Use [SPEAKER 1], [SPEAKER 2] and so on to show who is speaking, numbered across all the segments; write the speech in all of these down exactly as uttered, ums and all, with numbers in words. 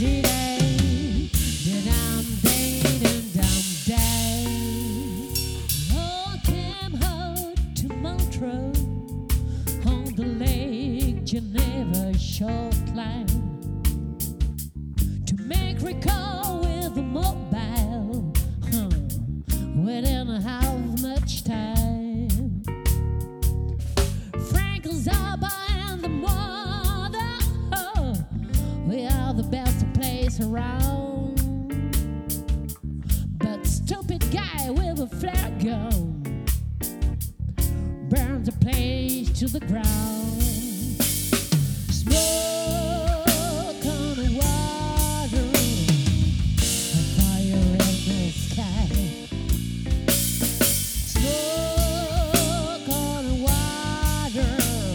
[SPEAKER 1] Geneva shoreline to make recall with a mobile huh, within a half much time. Frank Zappa and the mother, oh, we are the best place around. But stupid guy with a flare gun burns the place to the ground. Smoke on the water, a fire in the sky. Smoke on the water.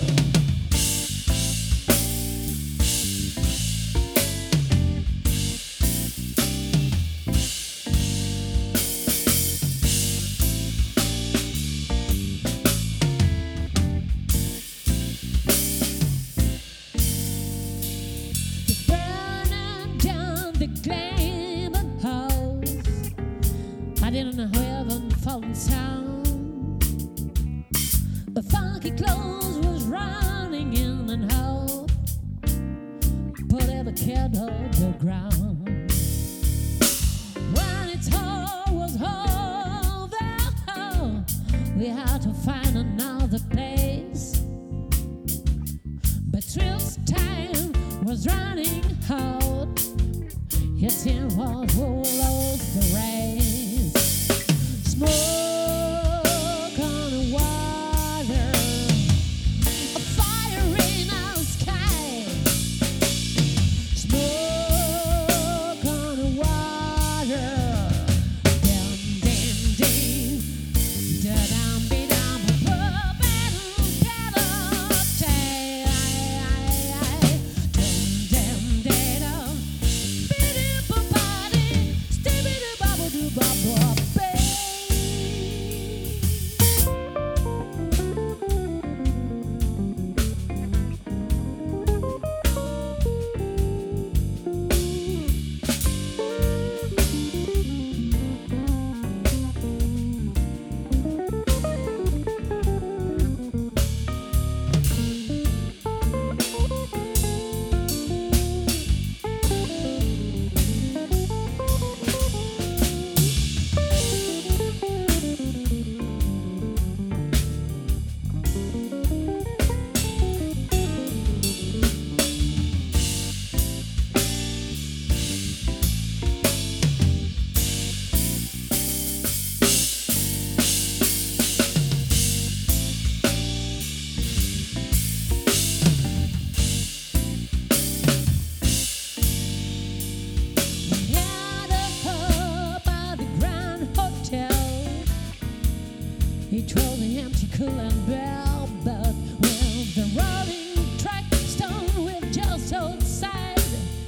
[SPEAKER 1] The Clayman house, I didn't know heaven falling sound. The funky clothes was running in and out, but every kid on the ground. When it's all was over, we had to find another place. But Trill's time was running out. His team was who lost the race. Smoke on the water, a fire in our sky. Smoke on the water. Dum dum dum, da dum be dum, pop and pedal tay. Dum dum da dum. He drove the empty cooling bell, but with the rolling track stone with just outside,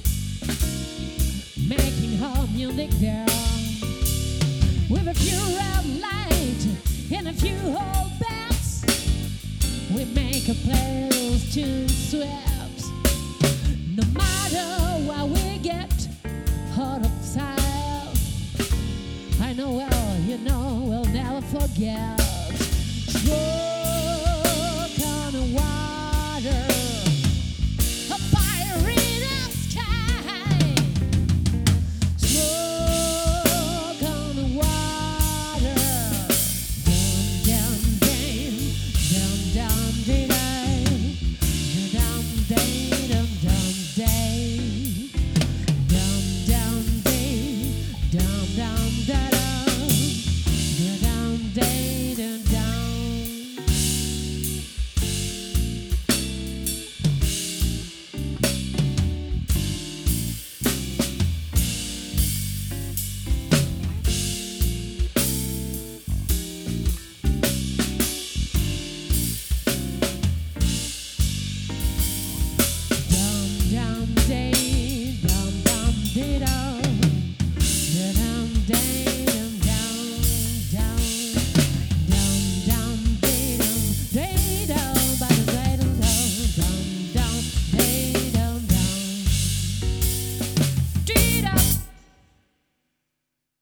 [SPEAKER 1] making home music there. With a few red lights and a few old bats, we make a place to sweat. No matter what we get hot outside, I know well, you know, we'll never forget. Smoke on the water.